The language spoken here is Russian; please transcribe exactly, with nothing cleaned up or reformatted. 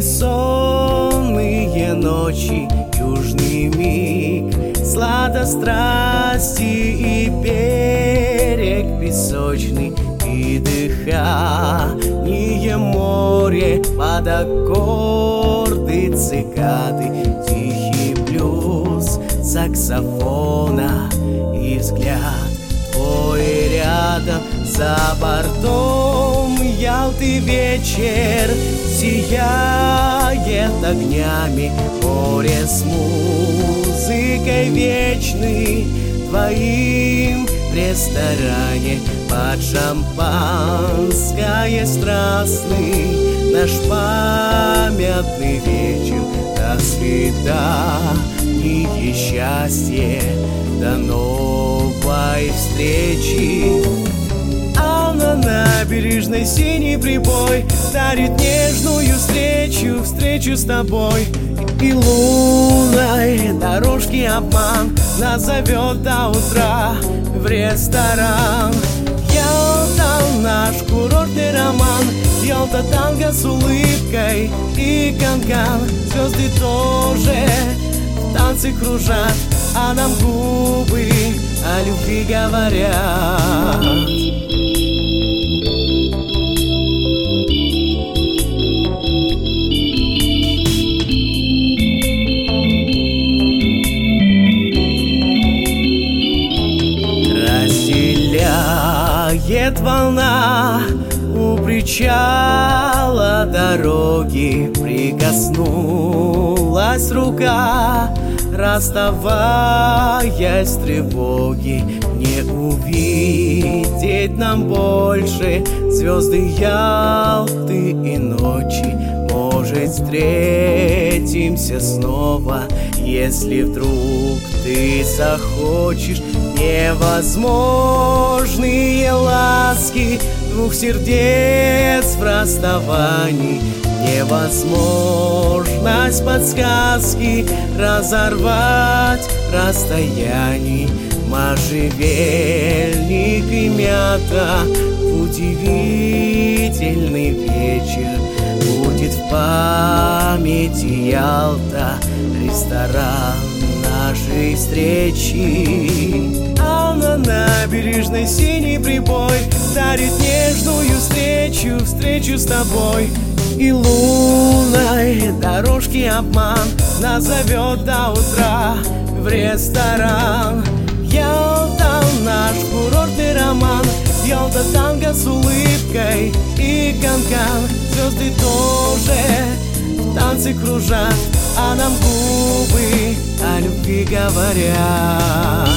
сонные ночи, южный миг, сладострасти и берег песочный, и дыхание море под аккорды цикады, тихий блюз саксофона и взгляд твой рядом. За бортом Ялты вечер сияет огнями, море с музыкой вечной, твоим в ресторане под шампанское страстный наш памятный вечер. До свидания, счастье, до новой встречи. А на набережной синий прибой дарит нежную встречу, встречу с тобой. И лунной дорожки обман нас зовет до утра в ресторан. Ялта — наш курортный роман, Ялта — танго с улыбкой и канкан. Звезды тоже в танце кружат, а нам губы о любви говорят. Разделяет волна у причала дороги, прикоснулась рука, расставаясь с тревоги. Не увидеть нам больше звезды Ялты и ночи. Может, встретимся снова, если вдруг ты захочешь. Невозможные ласки двух сердец в расставании, невозможность подсказки разорвать расстояний. Можжевельник и мята, удивительный вечер. Будет в памяти Ялта, ресторан нашей встречи. А на набережной синий прибой дарит нежную встречу, встречу с тобой. И лунной дорожки обман нас зовет до утра в ресторан. Ялта — наш курортный роман, Ялта — танго с улыбкой и канкан. Звезды тоже в танце кружат, а нам губы о любви говорят.